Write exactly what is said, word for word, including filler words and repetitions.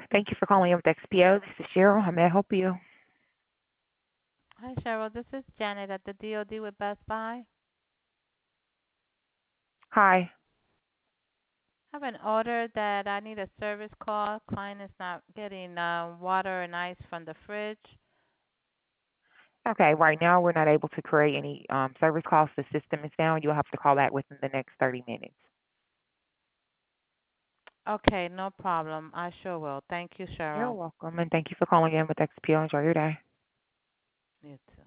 Thank you for calling in with X P O. This is Cheryl. How may I help you? Hi, Cheryl. This is Janet at the D O D with Best Buy. Hi. I have an order that I need a service call. Client is not getting uh, water and ice from the fridge. Okay, right now we're not able to create any um, service calls. The system is down. You'll have to call back within the next thirty minutes. Okay, no problem. I sure will. Thank you, You're Cheryl. welcome, and thank you for calling in with X P O. Enjoy your day. You too.